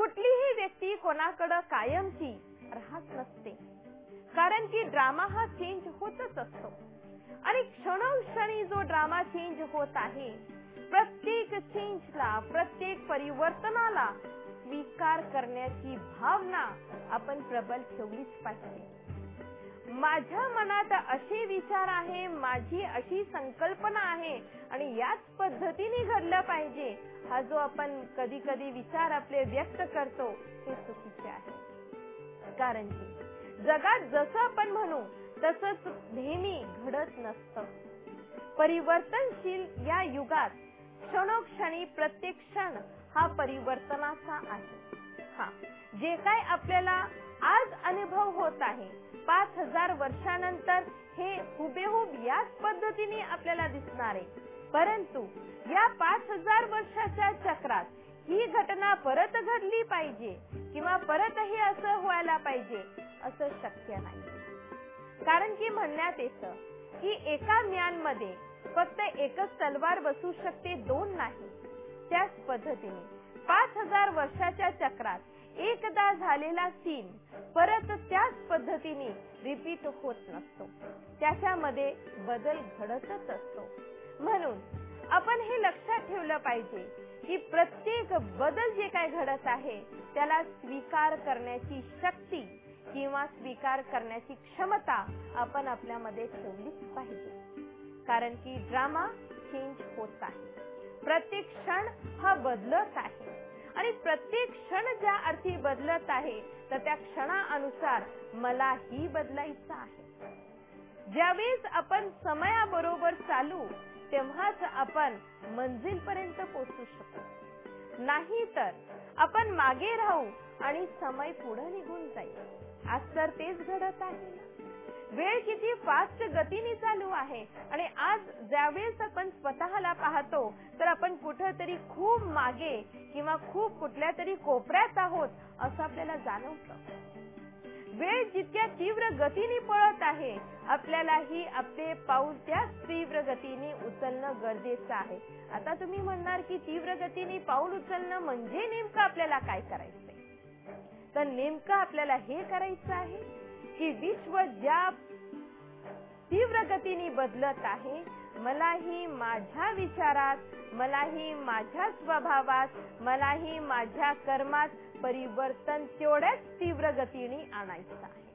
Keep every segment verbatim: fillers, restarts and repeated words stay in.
कुठलीही व्यक्ती कोणाकडे कायमची राहत नसते, कारण की ड्रामा हा चेंज होतच असतो आणि क्षणोक्षणी जो ड्रामा चेंज होत आहे, प्रत्येक चेंजला, प्रत्येक परिवर्तनाला स्वीकार करण्याची भावना आपण प्रबल ठेवलीच पाहिजे. माझ्या मनात असे विचार आहे, माझी अशी संकल्पना आहे आणि याच पद्धतीने घडलं पाहिजे, हा जो आपण कधी कधी विचार आपले व्यक्त करतो हे चुकीचे आहे. कारण की जगात जसं आपण म्हणू तसंच नेहमी घडत नसतं. परिवर्तनशील या युगात क्षणोक्षणी प्रत्येक क्षण हा परिवर्तनाचा आहे. हा जे काय आपल्याला आज अनुभव होत आहे, पाच हजार वर्षानंतर हे हुबेहूब याच पद्धतीने आपल्याला दिसणार आहे. परंतु या पाच हजार वर्षाच्या चक्रात ही घटना परत घडली पाहिजे किंवा परत हे असं व्हायला पाहिजे असं शक्य नाही. कारण की म्हणण्यात येतं की एका म्यानमध्ये फक्त एकच तलवार बसू शकते, दोन नाही. त्याच पद्धतीने पाच हजार वर्षाच्या चक्रात एकदा झालेला सीन परत त्याच पद्धतीने रिपीट होत नसतो, त्याच्यामध्ये बदल घडतच असतो. म्हणून आपण हे लक्षात ठेवलं पाहिजे की प्रत्येक बदल जे काय घडत आहे त्याला स्वीकार करण्याची शक्ती किंवा स्वीकार करण्याची क्षमता आपण आपल्यामध्ये ठेवलीच पाहिजे. कारण की ड्रामा चेंज होत आहे, प्रत्येक क्षण हा बदलत आहे आणि प्रत्येक क्षण ज्या अर्थी बदलत आहे तर त्या क्षणानुसार मलाही बदलायचं आहे. ज्यावेळेस आपण समयाबरोबर चालू तेव्हाच आपण मंजिलपर्यंत पोहोचू शकतो, नाही तर आपण मागे राहू आणि समय पुढे निघून जाईल. आज तर तेच घडत आहे. वेळ किती फास्ट गतीने चालू आहे आणि आज ज्यावेळेस आपण स्वतःला पाहतो तर आपण कुठेतरी खूप मागे किंवा खूप कुठल्या तरी कोपऱ्यात आहोत असं आपल्याला जाणवतं. वेळ जितक्या तीव्र गतीने पळत आहे, आपल्यालाही आपले पाऊल त्या तीव्र गतीने उचलणं गरजेचं आहे. आता तुम्ही म्हणणार की तीव्र गतीने पाऊल उचलणं म्हणजे नेमकं आपल्याला काय करायचंय? तर नेमकं आपल्याला हे करायचं आहे की विश्व ज्या तीव्र गतीने बदलत आहे, मलाही माझ्या विचारात, मलाही माझ्या स्वभावात, मलाही माझ्या कर्मात परिवर्तन तेवढ्याच तीव्र गतीने आणायचं आहे.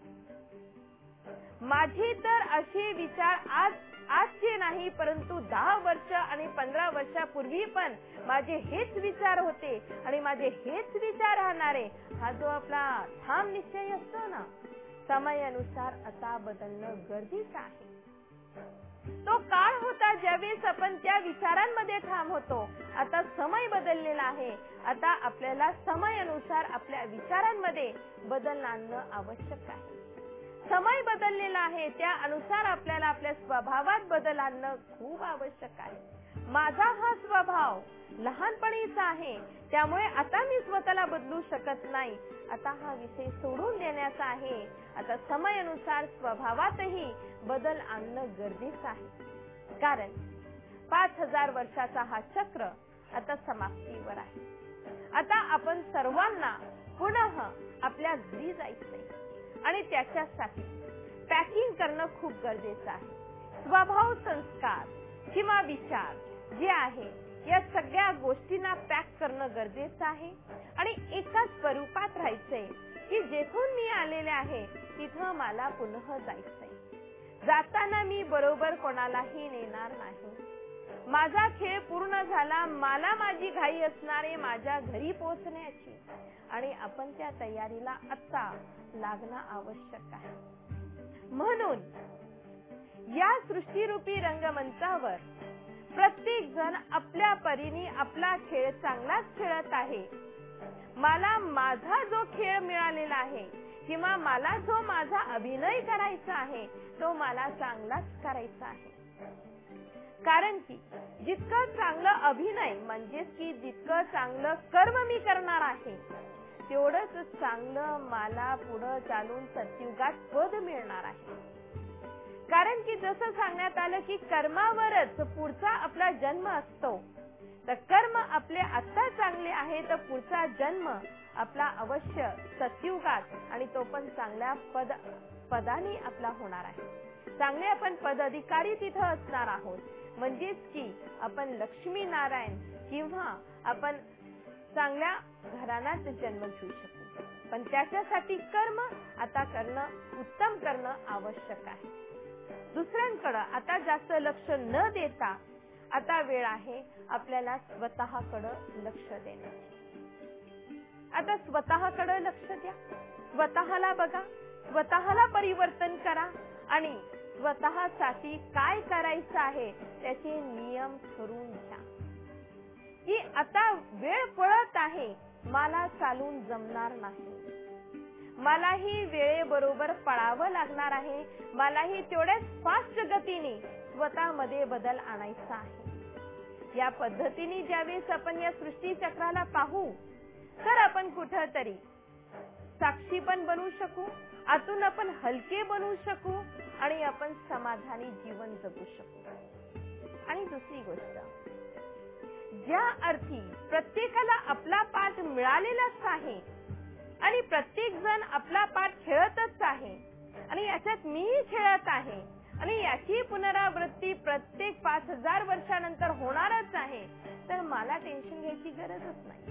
माझे तर असे विचार आज आजचे नाही, परंतु दहा वर्ष आणि पंधरा वर्षापूर्वी पण माझे हेच विचार होते आणि माझे हेच विचार राहणारे, हा जो आपला ठाम निश्चय असतो ना, समयानुसार आता बदलणं गरजेचं आहे. तो काळ होता ज्यावेळेस आपण त्या विचारांमध्ये ठाम होतो. आता समय बदललेला आहे, आता आपल्याला समयानुसार आपल्या विचारांमध्ये बदल आणणं आवश्यक आहे. समय बदललेला आहे, त्या अनुसार आपल्याला आपल्या स्वभावात बदल आणणं खूप आवश्यक आहे. माझा हा स्वभाव लहानपणीचा आहे, त्यामुळे आता मी स्वतःला बदलू शकत नाही. आता हा विषय सोडून देण्याचा आहे. आता समयानुसार स्वभावातही बदल आणणं गरजेचं आहे. कारण पाच हजार वर्षाचा हा चक्र आता समाप्तीवर आहे. आता आपण सर्वांना पुन्हा आपल्या घरी जायचंय आणि त्याच्यासाठी पॅकिंग करणं खूप गरजेचं आहे. स्वभाव, संस्कार किंवा विचार जे आहे या सगळ्या गोष्टींना पॅक करणं गरजेचं आहे आणि एकाच स्वरूपात राहायचंय की जेथून मी आलेले आहे तिथं मला पुन्हा जायचंय. जाताना मी बरोबर कोणालाही नेणार नाही. माझा खेळ पूर्ण झाला, मला माझी घाई असणारे माझ्या घरी पोहोचण्याची आणि आपण त्या तयारीला आता लागणं आवश्यक आहे. म्हणून या सृष्टीरूपी रंगमंचावर प्रत्येक जण आपल्या परीने आपला खेळ चांगलाच खेळत आहे. मला माझा जो खेळ मिळालेला आहे किंवा मला जो माझा अभिनय करायचा आहे तो मला चांगलाच करायचा आहे. कारण की जितकं चांगलं अभिनय म्हणजे की जितकं चांगलं कर्म मी करणार आहे तेवढंच चांगलं मला पुढे चालून सत्युगात पद मिळणार आहे. कारण की जसं सांगण्यात आलं की कर्मावरच पुढचा आपला जन्म असतो, तर कर्म आपले आता चांगले आहे तर पुढचा जन्म आपला अवश्य सतयुगात आणि तो पण चांगल्या पद पदाने आपला होणार आहे. चांगले आपण पद अधिकारी तिथं असणार आहोत. म्हणजेच की आपण लक्ष्मी नारायण किंवा आपण चांगल्या घराण्यात जन्म घेऊ शकू. पण त्याच्यासाठी कर्म आता करणं उत्तम करणं आवश्यक आहे. दुसऱ्यांकडे आता जास्त लक्ष न देता आता वेळ आहे आपल्याला स्वतःकडे लक्ष देण्याची. आता स्वतःकडे लक्ष द्या. स्वतःला बघा, स्वतःला परिवर्तन करा आणि स्वतःसाठी काय करायचं आहे त्याचे नियम ठरवून घ्या. की आता वेळ पळत आहे, मला चालून जमणार नाही, मलाही वेळेबरोबर पळावं लागणार आहे, मलाही तेवढ्याच फास्ट गतीने स्वतःमध्ये बदल आणायचा आहे. या पद्धतीने ज्यावेळेस आपण या सृष्टी चक्राला पाहू तर आपण कुठेतरी साक्षी पण बनू शकू, आतून आपण हलके बनू शकू आणि आपण समाधानी जीवन जगू शकू. आणि दुसरी गोष्ट, ज्या अर्थी प्रत्येकाला आपला पाठ मिळालेलाच आहे आणि प्रत्येक जण आपला पाठ खेळतच आहे आणि याच्यात मीही खेळत आहे आणि याची पुनरावृत्ती प्रत्येक पाच हजार वर्षानंतर होणारच आहे, तर मला टेन्शन घ्यायची गरजच नाही.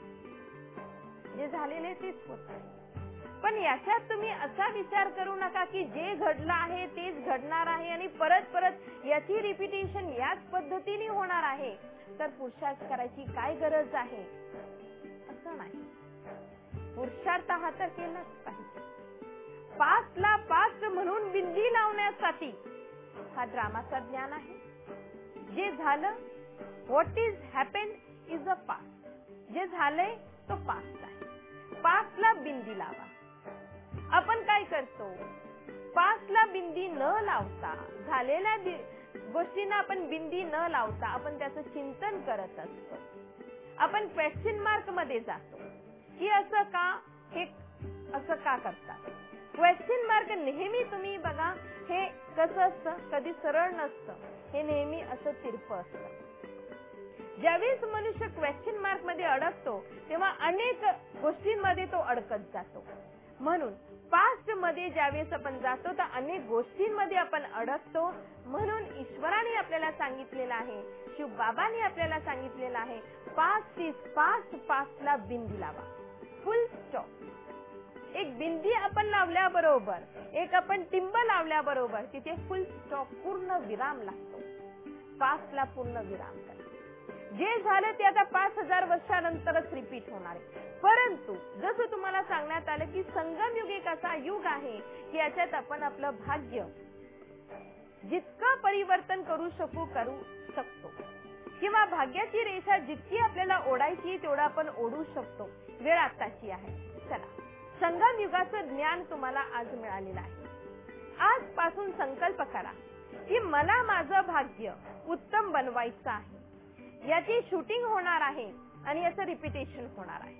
जे झालेले तेच होत आहे. पण याच्यात तुम्ही असा विचार करू नका की जे घडलं आहे तेच घडणार आहे आणि परत परत याची रिपिटेशन याच पद्धतीने होणार आहे, तर पुरुषार्थ करायची काय गरज आहे? असं नाही. पुरुषार्थ हा तर केलाच पाहिजे. पाच ला पाच म्हणून बिंदी लावण्यासाठी हा ड्रामाचा ज्ञान आहे. जे झालं, what is happened is a past. जे झालंय तो पास्ट आहे. पास्ट ला बिंदी लावा. आपण काय करतो, पास्ट ला बिंदी न लावता झालेल्या गोष्टींना आपण बिंदी न लावता आपण त्याचं चिंतन करत असतो. आपण क्वेश्चन मार्क मध्ये जातो की असं का, हे असं का करतात. क्वेश्चन मार्क नेहमी तुम्ही बघा, हे कसं असतं, कधी सरळ नसतं, हे नेहमी असं तिरपं असतं. ज्यावेळेस मनुष्य क्वेश्चन मार्क मध्ये अडकतो तेव्हा अनेक गोष्टींमध्ये तो अडकत जातो. म्हणून पास्ट मध्ये ज्यावेळेस आपण जातो तर अनेक गोष्टींमध्ये आपण अडकतो. म्हणून ईश्वराने आपल्याला सांगितलेलं आहे, शिवबाबांनी आपल्याला सांगितलेलं आहे, पास्ट इज पास्ट, पास्टला बिंदी लावा. Full stop. एक बिंदी आपण लावल्याबरोबर, एक आपण टिंब लावल्याबरोबर तिथे फुल स्टॉप, पूर्ण विराम लागतो. पास्टला पूर्ण विराम करा. जे झालं ते आता पाच हजार वर्षानंतरच रिपीट होणार आहे. परंतु जसं तुम्हाला सांगण्यात आलं की संगम युग एक असा युग आहे की याच्यात आपण आपलं भाग्य जितकं परिवर्तन करू शकू करू शकतो किंवा भाग्याची रेषा जितकी आपल्याला ओढायची तेवढं आपण ओढू शकतो. वेळ आताची आहे. चला, संगम युगाचं ज्ञान तुम्हाला आज मिळालेलं आहे. आजपासून संकल्प करा की मला माझं भाग्य उत्तम बनवायचं आहे. याची शूटिंग होणार आहे आणि याचं रिपिटेशन होणार आहे.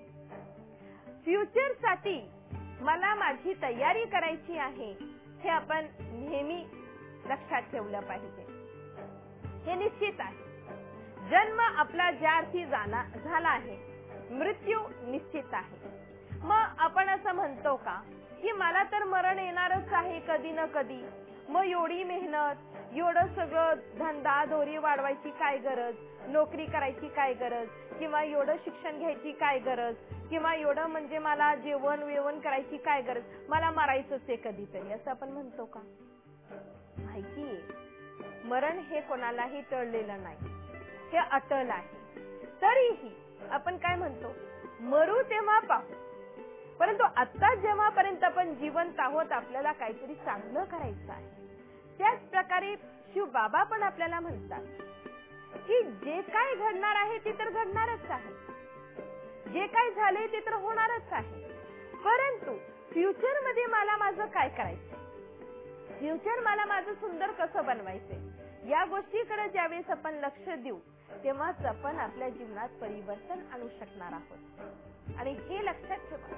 फ्युचर साठी मला माझी तयारी करायची आहे, हे आपण नेहमी लक्षात ठेवलं पाहिजे. हे निश्चित आहे. जन्म आपला ज्या अर्थी झाला आहे, मृत्यू निश्चित आहे. मग आपण असं म्हणतो का की मला तर मरण येणारच आहे कधी ना कधी, मग एवढी मेहनत, एवढं सगळं धंदा दोरी वाढवायची काय गरज, नोकरी करायची काय गरज, किंवा एवढं शिक्षण घ्यायची काय गरज, किंवा एवढं म्हणजे मला जेवण वेवण करायची काय गरज, मला मरायचंच आहे कधीतरी, असं आपण म्हणतो का? माहितीये, मरण हे कोणालाही टळलेलं नाही, हे अटल आहे. तरीही आपण काय म्हणतो, मरू तेव्हा पाहू. परंतु आता जेव्हापर्यंत आपण जिवंत आहोत आपल्याला काहीतरी चांगलं करायचं आहे. त्याच प्रकारे शिव बाबा पण आपल्याला म्हणतात की जे काय घडणार आहे ते तर घडणारच आहे, जे काय झाले ते तर होणारच आहे. परंतु फ्युचर मध्ये मला माझं काय करायचं, फ्युचर मला माझं सुंदर कसं बनवायचंय, या गोष्टीकडे ज्यावेळेस आपण लक्ष देऊ तेव्हाच आपण आपल्या जीवनात परिवर्तन आणू शकणार आहोत. आणि हे लक्षात ठेवा,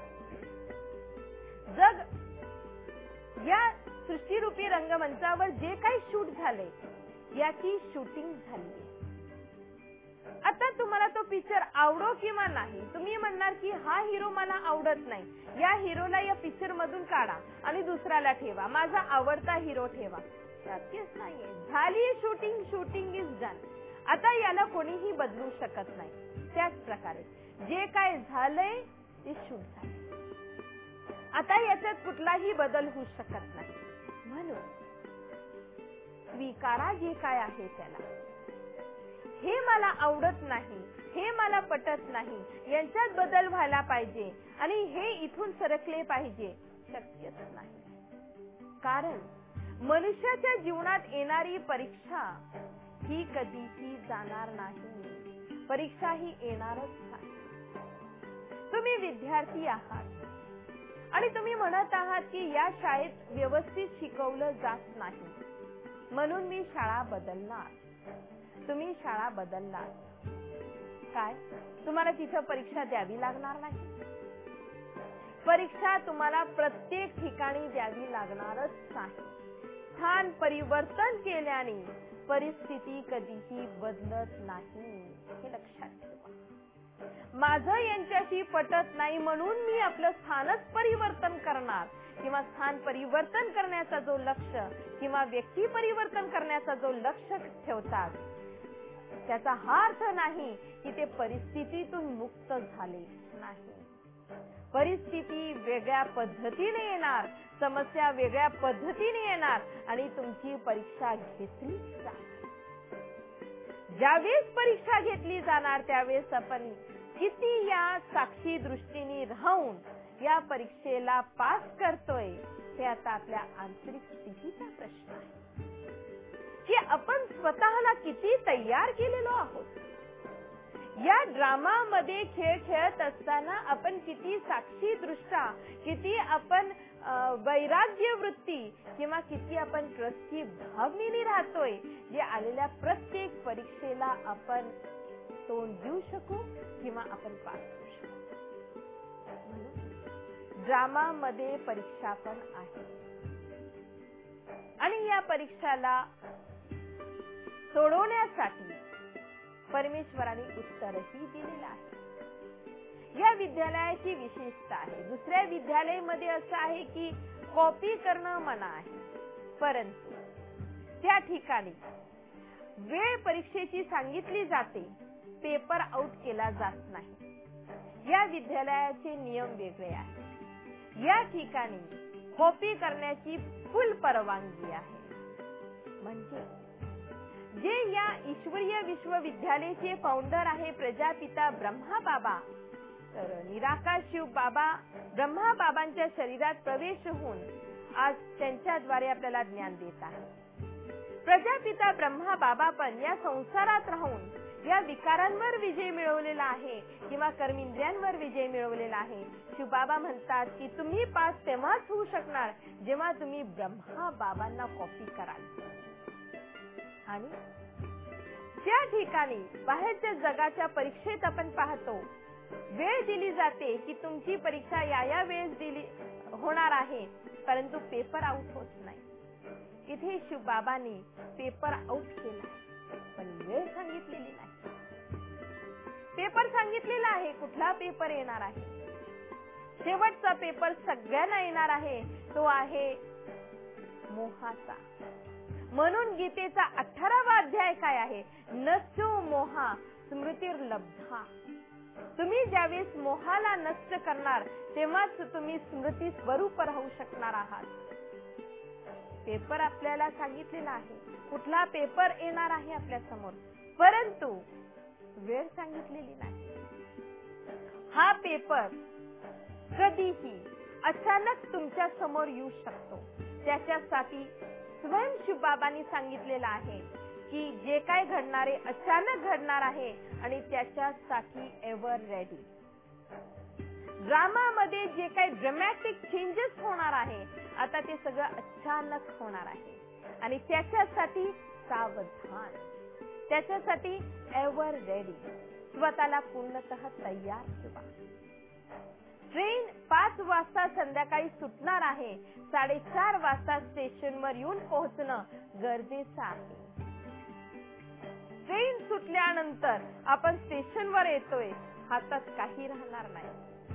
जग या सृष्टीरूपी रंगमंचावर जे काही शूट झाले याची शूटिंग झाली. आता तुम्हाला तो पिक्चर आवडो किंवा नाही, तुम्ही म्हणणार की हा हिरो मला आवडत नाही, या हिरोला या पिक्चर मधून काढा आणि दुसऱ्याला ठेवा, माझा आवडता हिरो ठेवा. शक्यच नाहीये. झाली शूटिंग, शूटिंग इज डन. आता याला कोणीही बदलू शकत नाही. त्याच प्रकारे जे काय झालंय ते शूट झालंय. आता याच्यात कुठलाही बदल होऊ शकत नाही. म्हणून स्वीकारा जे काय आहे त्याला. हे मला आवडत नाही, हे मला पटत नाही, यांच्यात बदल व्हायला पाहिजे आणि हे इथून सरकले पाहिजे, शक्यच नाही. कारण मनुष्याच्या जीवनात येणारी परीक्षा ही कधीही जाणार नाही. परीक्षा ही येणारच नाही. तुम्ही विद्यार्थी आहात आणि तुम्ही म्हणत आहात की या शाळेत व्यवस्थित शिकवलं जात नाही, म्हणून मी शाळा बदलणार. तुम्ही शाळा बदलणार काय? तुम्हाला तिथं परीक्षा द्यावी लागणार नाही. परीक्षा तुम्हाला प्रत्येक ठिकाणी द्यावी लागणारच नाही. स्थान परिवर्तन केल्याने परिस्थिती कधीही बदलत नाही, हे लक्षात ठेवा. माझं यांच्याशी पटत नाही म्हणून मी आपलं स्थानच परिवर्तन करणार किंवा स्थान परिवर्तन करण्याचा जो लक्ष किंवा व्यक्ती परिवर्तन करण्याचा जो लक्ष ठेवतात, त्याचा हा अर्थ नाही की ते परिस्थितीतून मुक्त झाले नाही. परिस्थिती वेगळ्या पद्धतीने येणार, समस्या वेगळ्या पद्धतीने येणार आणि तुमची परीक्षा घेतली जाणार. ज्यावेळेस परीक्षा घेतली जाणार त्यावेळेस आपण किती या साक्षी दृष्टीने राहून या परीक्षेला पास करतोय, हे आता आपल्या आंतरिक स्थितीचा प्रश्न आहे की आपण स्वतःला किती तयार केलेलो आहोत. या ड्रामा मध्ये खेळ खेळत असताना आपण किती साक्षी दृष्टा, किती आपण वैराग्य वृत्ती किंवा किती आपण ट्रस्टची भावनेने राहतोय, जे आलेल्या प्रत्येक परीक्षेला आपण तोंड देऊ शकू किंवा आपण पास होऊ शकू. ड्रामा मध्ये परीक्षा पण आहे आणि या परीक्षाला सोडवण्यासाठी परमेश्वराने उत्तरही दिलेलं आहे. या विद्यालयाची विशेषता आहे. दुसऱ्या विद्यालयामध्ये असं आहे की कॉपी करणं मना आहे, परंतु त्या ठिकाणी वेळ परीक्षेची सांगितली जाते, पेपर आउट केला जात नाही. या विद्यालयाचे नियम वेगळे आहेत. या ठिकाणी कॉपी करण्याची फुल परवानगी आहे. म्हणजे जे या ईश्वरीय विश्वविद्यालयाचे फाउंडर आहे प्रजापिता ब्रह्मा बाबा, तर निराकार शिव बाबा ब्रह्मा बाबांच्या शरीरात प्रवेश होऊन आज त्यांच्याद्वारे आपल्याला ज्ञान देत आहे. प्रजापिता ब्रह्मा बाबा पण या संसारात राहून या विकारांवर विजय मिळवलेला आहे किंवा कर्मेंद्रियांवर विजय मिळवलेला आहे. शिवबाबा म्हणतात की तुम्ही पास तेव्हाच होऊ शकणार जेव्हा तुम्ही ब्रह्मा बाबांना कॉपी कराल. आणि त्या ठिकाणी बाहेरच्या जगाच्या परीक्षेत आपण पाहतो वेळ दिली जाते की तुमची परीक्षा या या वेळेस दिली होणार आहे, परंतु पेपर आउट होत नाही. इथे शिवबाबांनी पेपर आउट केला, पण वेळ सांगितलेली नाही. पेपर सांगितलेला आहे, कुठला पेपर येणार आहे. शेवटचा पेपर सगळ्यांना येणार आहे, तो आहे मोहाचा. म्हणून गीतेचा अठरावा अध्याय काय आहे, नष्टो मोहा स्मृतिर्लब्धा. तुम्ही ज्यावेळेस मोहाला नष्ट करणार तेव्हाच तुम्ही स्मृती स्वरूप राहू शकणार आहात. पेपर आपल्याला सांगितलेला आहे, कुठला पेपर येणार आहे आपल्या समोर, परंतु वेळ सांगितलेली नाही. हा पेपर कधीही अचानक तुमच्या समोर येऊ शकतो. त्याच्यासाठी स्वयं शिवबाबांनी सांगितलेलं आहे की जे काय घडणारे अचानक घडणार आहे आणि त्याच्यासाठी एव्हर रेडी. ड्रामा मध्ये जे काही ड्रामॅटिक चेंजेस होणार आहे, आता ते सगळं अचानक होणार आहे आणि त्याच्यासाठी सावधान, त्याच्यासाठी एव्हर रेडी. स्वतःला पूर्णतः तयार ठेवा. ट्रेन पाच वाजता संध्याकाळी सुटणार आहे, साडेचार वाजता स्टेशनवर येऊन पोहोचणं गरजेचं आहे. ट्रेन सुटल्यानंतर आपण स्टेशनवर येतोय, हातात काही राहणार नाही.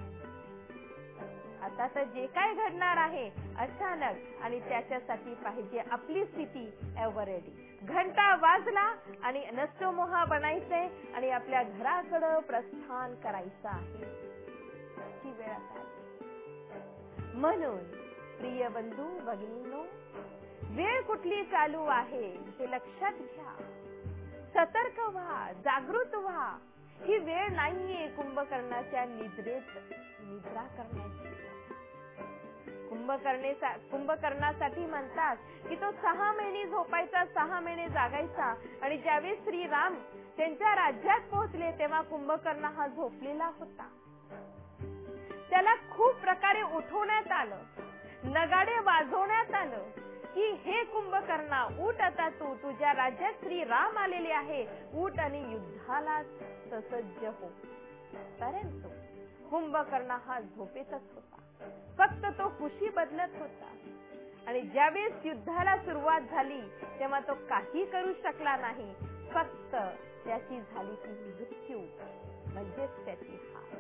आता तर जे काय घडणार आहे अचानक, आणि त्याच्यासाठी पाहिजे आपली स्थिती एव्हर रेडी. घंटा वाजला आणि नष्टमोहा बनायचे आणि आपल्या घराकडे प्रस्थान करायचं आहे. ही वेळ आता. म्हणून प्रिय बंधू भगिनींनो, वेळ कुठली चालू आहे हे लक्षात घ्या. सतर्क व्हा, जागृत व्हा. ही वेळ नाहीये कुंभकर्णाच्या निद्रेत निद्रा करण्याची. कुंभकर्णे कुंभकर्णासाठी म्हणतात की तो सहा महिने झोपायचा, सहा महिने जागायचा, आणि ज्यावेळेस श्रीराम त्यांच्या राज्यात पोहोचले तेव्हा कुंभकर्ण हा झोपलेला होता. त्याला खूप प्रकारे उठवण्यात आलं, नगाडे वाजवण्यात आलं की हे कुंभकर्णा उठ, आता तू तुझ्या राज्यात श्रीराम आलेले आहे, उठ आणि युद्धाला सज्ज हो. परंतु कुंभकर्ण हा झोपेतच होता. फक्त तो कुशी बदलत होता. आणि ज्यावेळेस युद्धाला सुरुवात झाली तेव्हा तो काही करू शकला नाही. फक्त त्याची झाली ती मृत्यू, म्हणजेच त्याची हार.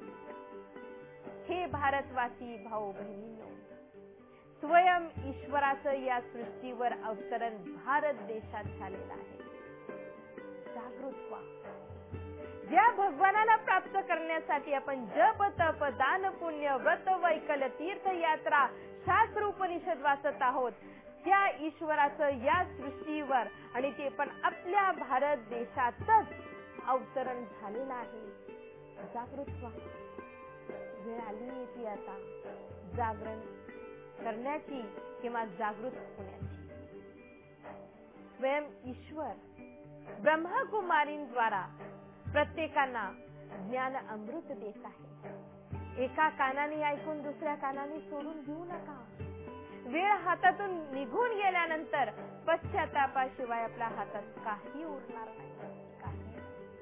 हे भारतवासी भाऊ बहिणींनो, स्वयं ईश्वराचं या सृष्टीवर अवतरण भारत देशात झालेलं आहे. जागृत व्हा. ज्या भगवानाला प्राप्त करण्यासाठी आपण जप, तप, दान, पुण्य, व्रत, वैकल्य, तीर्थ यात्रा, शास्त्र, उपनिषद वाचत आहोत, त्या ईश्वराचं या सृष्टीवर, आणि ते पण आपल्या भारत देशातच अवतरण झालेलं आहे. जागृत व्हा. वेळ आली ती आता जागरण करण्याची किंवा जागृत होण्याची. स्वयं ईश्वर ब्रह्मकुमारींद्वारा प्रत्येकांना ज्ञान अमृत देत आहे. एका कानाने ऐकून दुसऱ्या कानाने सोडून घेऊ नका. वेळ हातातून निघून गेल्यानंतर पश्चातापाशिवाय आपल्या हातात काही उरणार नाही. काही.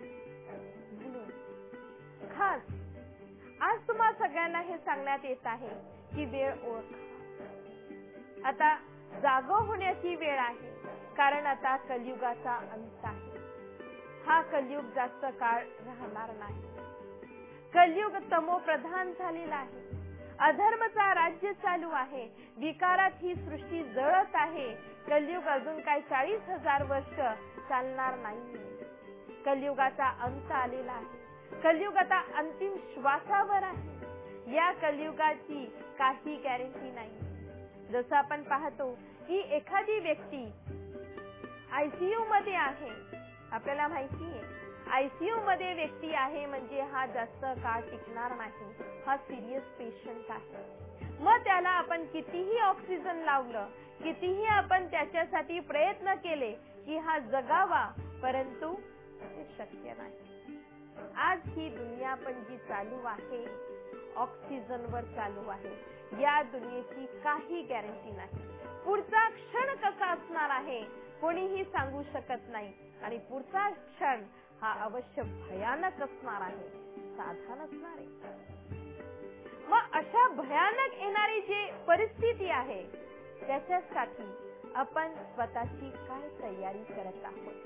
म्हणून खास आज तुम्हा सगळ्यांना हे सांगण्यात येत आहे की वेळ ओळखा. आता जागो होण्याची वेळ आहे, कारण आता कलियुगाचा अंत आहे. हा कलियुग जास्त काळ राहणार नाही. कलियुग तमोप्रधान झालेला आहे. अधर्मचा राज्य चालू आहे. विकारात ही सृष्टी जळत आहे. कलियुग अजून काय चाळीस हजार वर्ष चालणार नाही. कलियुगाचा अंत आलेला आहे. कलियुग आता अंतिम श्वासावर आहे. या कलियुगाची काही गॅरंटी नाही. जसं आपण पाहतो की एखादी व्यक्ती आयसीयू मध्ये आहे, आपल्याला माहिती आहे आयसीयू मध्ये व्यक्ती आहे म्हणजे हा जास्त काळ टिकणार नाही. हा सिरियस पेशंट आहे. मग त्याला आपण कितीही ऑक्सिजन लावलं, कितीही आपण त्याच्यासाठी प्रयत्न केले की हा जगावा, परंतु ते शक्य नाही. आज ही दुनिया पण जी चालू आहे ऑक्सिजनवर चालू आहे. या दुनियेची काही गॅरंटी नाही. पुढचा क्षण कसा असणार आहे कोणीही सांगू शकत नाही. आणि पुढचा क्षण हा अवश्य भयानक असणार आहे, साधा नसणार आहे. मग अशा भयानक येणारी जी परिस्थिती आहे त्याच्यासाठी आपण स्वतःची काय तयारी करत आहोत.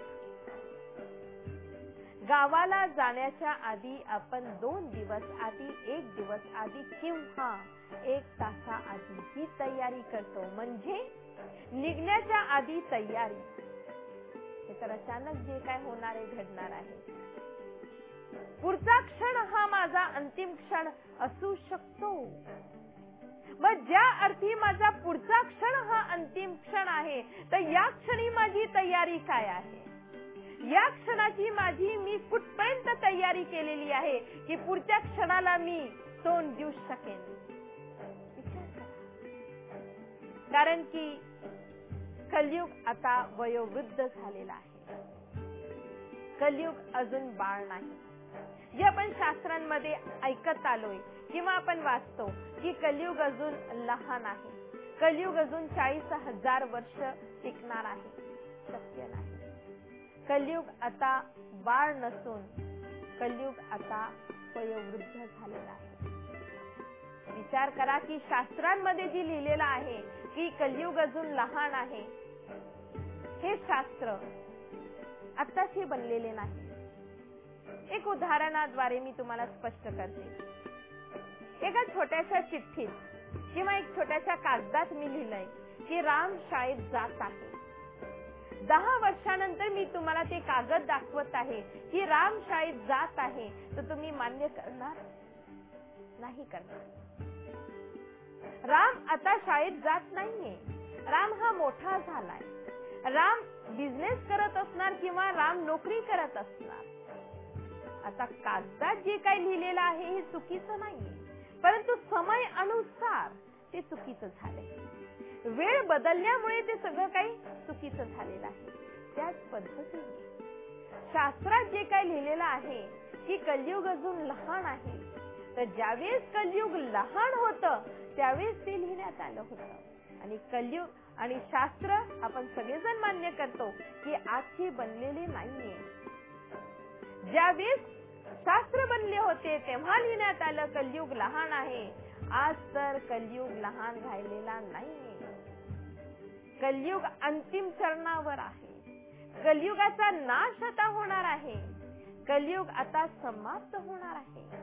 गावाला जाण्याच्या आधी आपण दोन दिवस आधी, एक दिवस आधी किंवा एक तासा आधी ही तयारी करतो. म्हणजे निघण्याच्या आधी तयारी. हे तर अचानक जे काय होणार आहे घडणार आहे. पुढचा क्षण हा माझा अंतिम क्षण असू शकतो. मग ज्या अर्थी माझा पुढचा क्षण हा अंतिम क्षण आहे, तर या क्षणी माझी तयारी काय आहे. या क्षणाची माझी मी कुठपर्यंत तयारी केलेली आहे की पुढच्या क्षणाला मी तोंड देऊ शकेन. कारण की कलियुग आता वयोवृद्ध झालेला आहे. कलियुग अजून बाळ नाही. जे आपण शास्त्रांमध्ये ऐकत आलोय किंवा आपण वाचतो की कलियुग अजून लहान आहे. कलियुग अजून चाळीस हजार वर्ष टिकणार आहे. शक्य नाही. कलियुग आता बाळ नसून कलियुग आता वयोवृद्ध झालेला आहे. विचार करा की शास्त्रांमध्ये जी लिहिलेलं आहे की कलियुग अजून लहान आहे, हे शास्त्र आत्ताचे बनलेले नाही. एक उदाहरणाद्वारे मी तुम्हाला स्पष्ट करते. एका छोट्याशा चिठ्ठीत किंवा एक छोट्याशा कागदात मी लिहिलंय की राम शाळेत जात आहे. दहा वर्षानंतर मी तुम्हाला ते कागद दाखवत आहे की राम शाळेत जात आहे, तर तुम्ही मान्य करणार? नाही करणार. राम आता शाळेत जात नाहीये. राम हा मोठा झालाय. राम बिझनेस करत असणार किंवा राम नोकरी करत असणार. आता कागदात जे काही लिहिलेलं आहे हे चुकीचं नाहीये, परंतु समय अनुसार ते चुकीचं झालंय. वेळ बदलल्यामुळे ते सगळं काही चुकीचं झालेलं आहे. त्याच पद्धतीने शास्त्रात जे काही लिहिलेलं आहे की कलियुग अजून लहान आहे, तर ज्यावेळेस कलियुग लहान होतं त्यावेळेस ते लिहिण्यात आलं होतं. आणि कलियुग आणि शास्त्र आपण सगळेजण मान्य करतो की आजचे बनलेले नाहीये. ज्यावेळेस शास्त्र बनले होते तेव्हा लिहिण्यात आलं कलियुग लहान आहे. आज तर कलियुग लहान राहिलेला नाहीये. कलियुग अंतिम चरणावर आहे. कलियुगाचा नाश आता होणार आहे. कलियुग आता समाप्त होणार आहे.